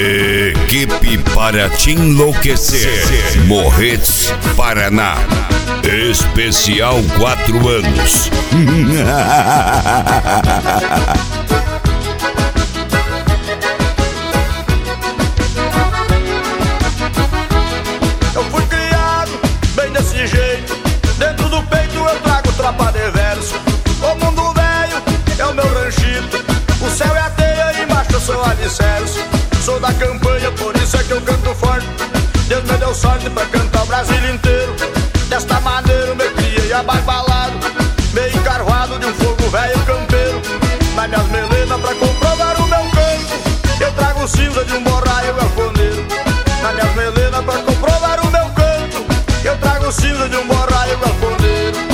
Equipe para te enlouquecer. Morretes, Paraná. Especial 4 anos. Eu fui criado bem desse jeito. Dentro do peito eu trago tropa de verso. O mundo velho é o meu ranchito. O céu é a teia e embaixo eu sou alicerce. Sou da campanha, por isso é que eu canto forte. Deus me deu sorte pra cantar o Brasil inteiro. Desta maneira eu me criei abarbalado, meio encarvado de um fogo velho campeiro. Nas minhas melenas pra comprovar o meu canto, eu trago cinza de um borraio galponeiro. Nas minhas melenas pra comprovar o meu canto, eu trago cinza de um borraio galponeiro.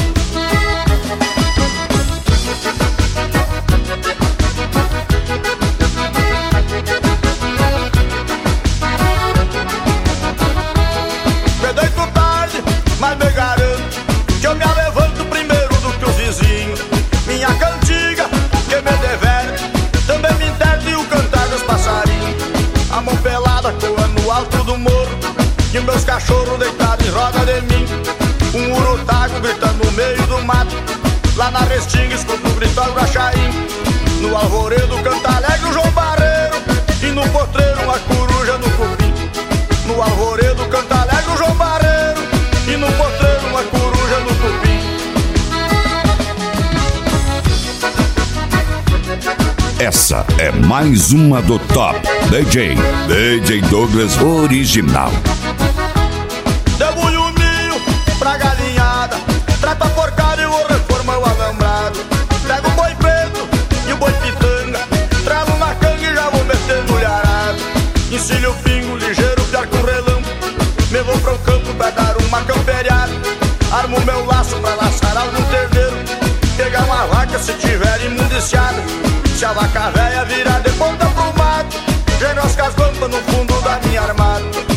Me deito tarde, mas me garanto que eu me levanto primeiro do que os vizinhos. Minha cantiga que me deverte também me interte o cantar dos passarinhos. A mão pelada coa no alto do morro e meus cachorros deitados em roda de mim. Um urutago gritando no meio do mato. Lá na restinga escuto gritar o guaxaim. No alvoredo canta alegre o João Barreiro e no potreiro uma coruja no cupim. No alvoredo canta alegre o João Barreiro e no potreiro uma coruja no cupim. Essa é mais uma do Top DJ Douglas Original. Debulho o milho pra galinhada, trato a porcada e vou reformar o alambrado. Pego o boi preto e o boi pitanga, tralo na canga e já vou meter no arado. Encilho o pingo ligeiro, pior que um relâmpago. Me vou pro campo pra dar uma camperiada. Armo meu laço pra laçar algum terneiro. Pegar uma vaca se tiver imundiciada. Se a vaca velha virar de ponta pro mato, já enrosca as guampas no fundo da minha armada.